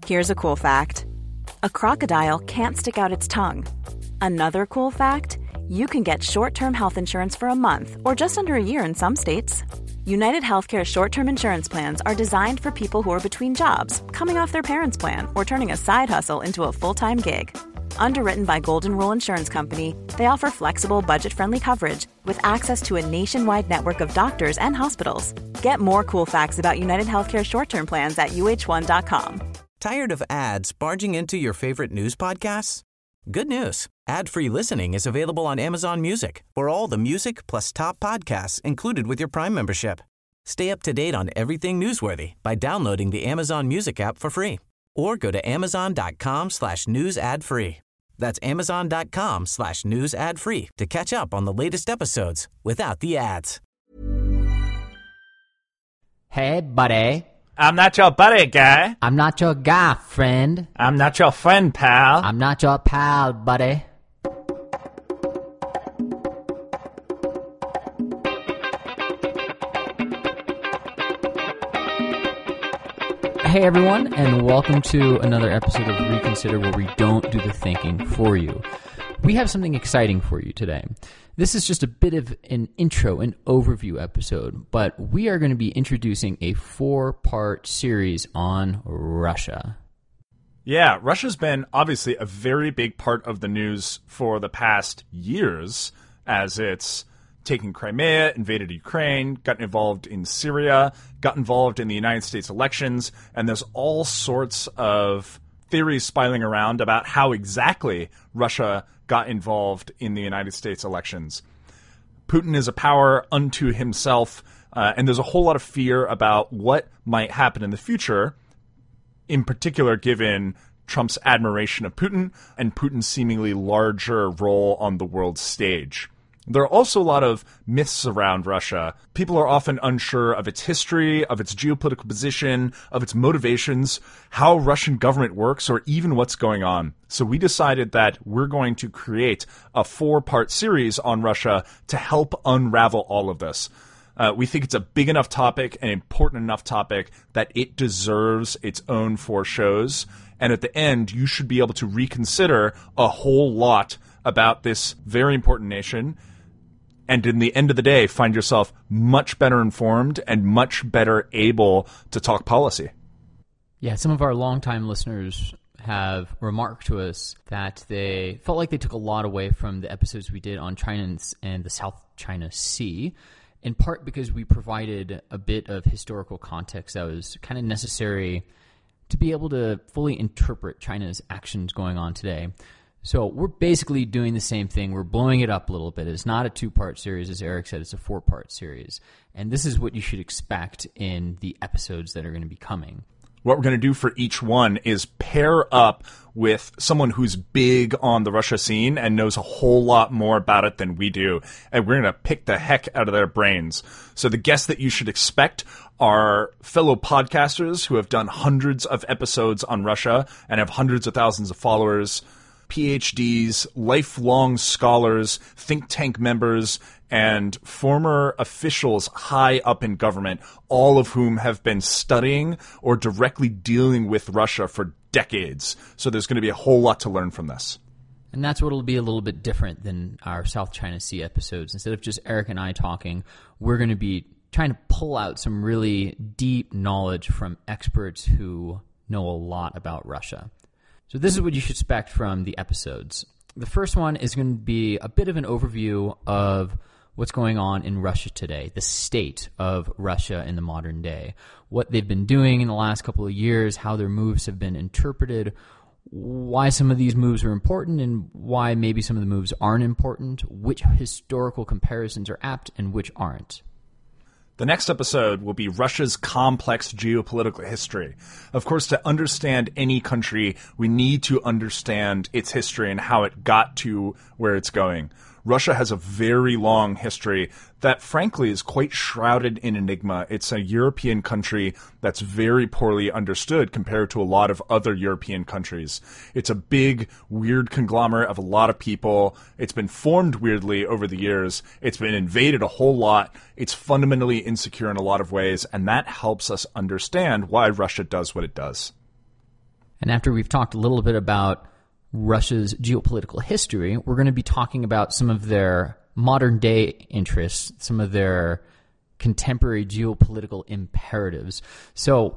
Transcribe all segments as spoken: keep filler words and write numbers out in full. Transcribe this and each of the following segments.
Here's a cool fact. A crocodile can't stick out its tongue. Another cool fact, you can get short-term health insurance for a month or just under a year in some states. United Healthcare short-term insurance plans are designed for people who are between jobs, coming off their parents' plan, or turning a side hustle into a full-time gig. Underwritten by Golden Rule Insurance Company, they offer flexible, budget-friendly coverage with access to a nationwide network of doctors and hospitals. Get more cool facts about United Healthcare short-term plans at U H one dot com. Tired of ads barging into your favorite news podcasts? Good news. Ad-free listening is available on Amazon Music for all the music plus top podcasts included with your Prime membership. Stay up to date on everything newsworthy by downloading the Amazon Music app for free or go to amazon.com slash news ad free. That's amazon.com slash news ad free to catch up on the latest episodes without the ads. Hey, buddy. I'm not your buddy, guy. I'm not your guy, friend. I'm not your friend, pal. I'm not your pal, buddy. Hey, everyone, and welcome to another episode of Reconsider, where we don't do the thinking for you. We have something exciting for you today. This is just a bit of an intro, an overview episode, but we are going to be introducing a four-part series on Russia. Yeah, Russia's been obviously a very big part of the news for the past years, as it's taken Crimea, invaded Ukraine, got involved in Syria, got involved in the United States elections, and there's all sorts of theories spiraling around about how exactly Russia got involved in the United States elections. Putin is a power unto himself, uh, and there's a whole lot of fear about what might happen in the future, in particular given Trump's admiration of Putin and Putin's seemingly larger role on the world stage. There are also a lot of myths around Russia. People are often unsure of its history, of its geopolitical position, of its motivations, how Russian government works, or even what's going on. So we decided that we're going to create a four-part series on Russia to help unravel all of this. Uh, we think it's a big enough topic, an important enough topic, that it deserves its own four shows. And at the end, you should be able to reconsider a whole lot about this very important nation. And in the end of the day, find yourself much better informed and much better able to talk policy. Yeah, some of our longtime listeners have remarked to us that they felt like they took a lot away from the episodes we did on China and the South China Sea, in part because we provided a bit of historical context that was kind of necessary to be able to fully interpret China's actions going on today. So we're basically doing the same thing. We're blowing it up a little bit. It's not a two-part series, as Eric said. It's a four-part series. And this is what you should expect in the episodes that are going to be coming. What we're going to do for each one is pair up with someone who's big on the Russia scene and knows a whole lot more about it than we do. And we're going to pick the heck out of their brains. So the guests that you should expect are fellow podcasters who have done hundreds of episodes on Russia and have hundreds of thousands of followers, P H Ds, lifelong scholars, think tank members, and former officials high up in government, all of whom have been studying or directly dealing with Russia for decades. So there's going to be a whole lot to learn from this. And that's what will be a little bit different than our South China Sea episodes. Instead of just Eric and I talking, we're going to be trying to pull out some really deep knowledge from experts who know a lot about Russia. So this is what you should expect from the episodes. The first one is going to be a bit of an overview of what's going on in Russia today, the state of Russia in the modern day, what they've been doing in the last couple of years, how their moves have been interpreted, why some of these moves are important and why maybe some of the moves aren't important, which historical comparisons are apt and which aren't. The next episode will be Russia's complex geopolitical history. Of course, to understand any country, we need to understand its history and how it got to where it's going. Russia has a very long history that, frankly, is quite shrouded in enigma. It's a European country that's very poorly understood compared to a lot of other European countries. It's a big, weird conglomerate of a lot of people. It's been formed weirdly over the years. It's been invaded a whole lot. It's fundamentally insecure in a lot of ways, and that helps us understand why Russia does what it does. And after we've talked a little bit about Russia's geopolitical history, we're going to be talking about some of their modern day interests, some of their contemporary geopolitical imperatives. So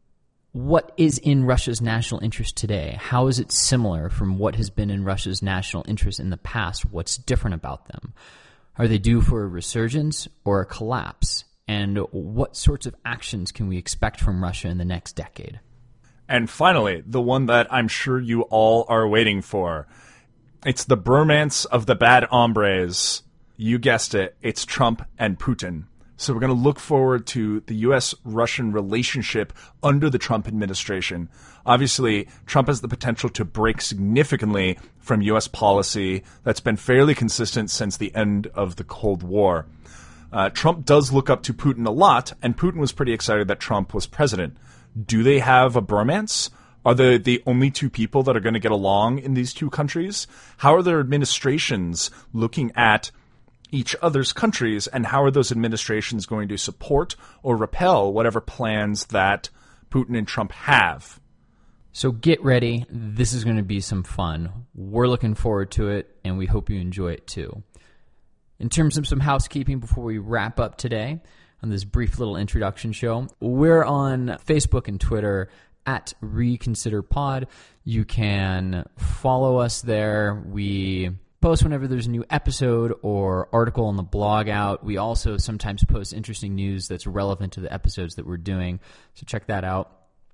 what is in Russia's national interest today? How is it similar from what has been in Russia's national interest in the past? What's different about them? Are they due for a resurgence or a collapse? And what sorts of actions can we expect from Russia in the next decade? And finally, the one that I'm sure you all are waiting for. It's the bromance of the bad hombres. You guessed it. It's Trump and Putin. So we're going to look forward to the U S Russian relationship under the Trump administration. Obviously, Trump has the potential to break significantly from U S policy that's been fairly consistent since the end of the Cold War. Uh, Trump does look up to Putin a lot, and Putin was pretty excited that Trump was president. Do they have a bromance? Are they the only two people that are going to get along in these two countries? How are their administrations looking at each other's countries, and how are those administrations going to support or repel whatever plans that Putin and Trump have? So get ready. This is going to be some fun. We're looking forward to it, and we hope you enjoy it too. In terms of some housekeeping before we wrap up today on this brief little introduction show, we're on Facebook and Twitter at ReconsiderPod. You can follow us there. We post whenever there's a new episode or article on the blog out. We also sometimes post interesting news that's relevant to the episodes that we're doing, so check that out.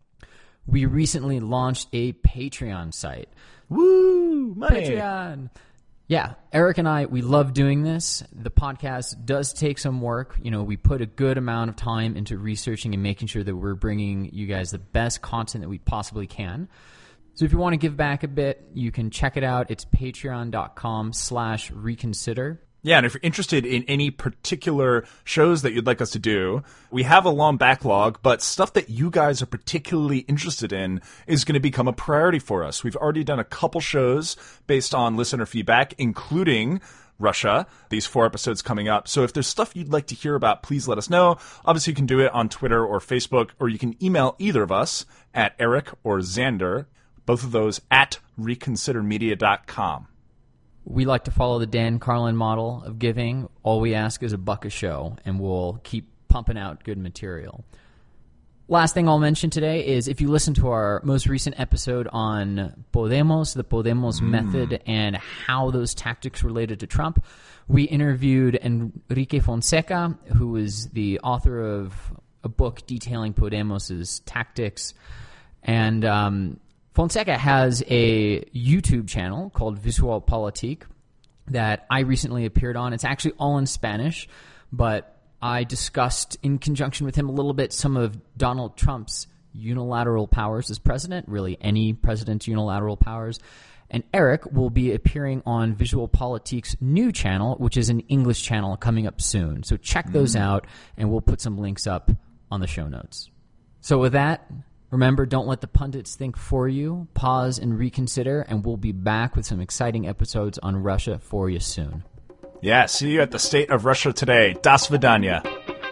We recently launched a Patreon site. Woo! Money! Patreon! Yeah, Eric and I, we love doing this. The podcast does take some work. You know, we put a good amount of time into researching and making sure that we're bringing you guys the best content that we possibly can. So if you want to give back a bit, you can check it out. It's patreon.com slash reconsider. Yeah, and if you're interested in any particular shows that you'd like us to do, we have a long backlog, but stuff that you guys are particularly interested in is going to become a priority for us. We've already done a couple shows based on listener feedback, including Russia, these four episodes coming up. So if there's stuff you'd like to hear about, please let us know. Obviously, you can do it on Twitter or Facebook, or you can email either of us at Eric or Xander, both of those at reconsider media dot com. We like to follow the Dan Carlin model of giving. All we ask is a buck a show, and we'll keep pumping out good material. Last thing I'll mention today is if you listen to our most recent episode on Podemos, the Podemos mm. method, and how those tactics related to Trump, we interviewed Enrique Fonseca, who is the author of a book detailing Podemos' tactics. And um, Fonseca has a YouTube channel called Visual Politique that I recently appeared on. It's actually all in Spanish, but I discussed in conjunction with him a little bit some of Donald Trump's unilateral powers as president, really any president's unilateral powers. And Eric will be appearing on Visual Politique's new channel, which is an English channel coming up soon. So check those mm. out, and we'll put some links up on the show notes. So with that, remember, don't let the pundits think for you. Pause and reconsider, and we'll be back with some exciting episodes on Russia for you soon. Yeah, see you at the State of Russia today. Das Vidanya.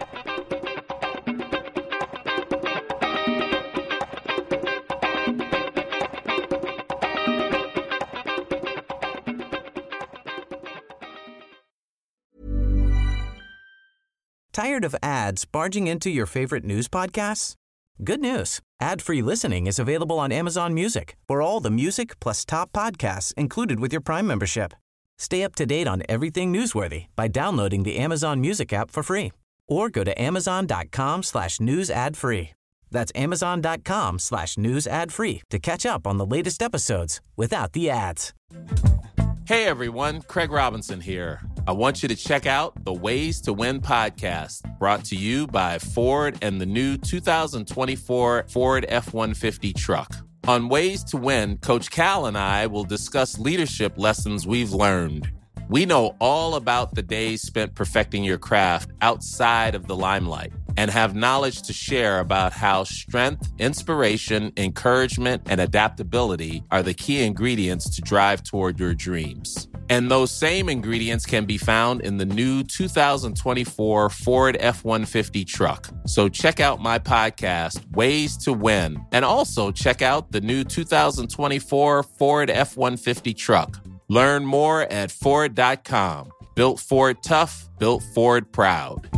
Tired of ads barging into your favorite news podcasts? Good news. Ad-free listening is available on Amazon Music for all the music plus top podcasts included with your Prime membership. Stay up to date on everything newsworthy by downloading the Amazon Music app for free or go to amazon.com slash news ad free. That's amazon.com slash news ad free to catch up on the latest episodes without the ads. Hey everyone, Craig Robinson here. I want you to check out the Ways to Win podcast, brought to you by Ford and the new two thousand twenty-four Ford F one fifty truck. On Ways to Win, Coach Cal and I will discuss leadership lessons we've learned. We know all about the days spent perfecting your craft outside of the limelight and have knowledge to share about how strength, inspiration, encouragement, and adaptability are the key ingredients to drive toward your dreams. And those same ingredients can be found in the new two thousand twenty-four Ford F one fifty truck. So check out my podcast, Ways to Win, and also check out the new two thousand twenty-four Ford F one fifty truck. Learn more at Ford dot com. Built Ford tough, built Ford proud.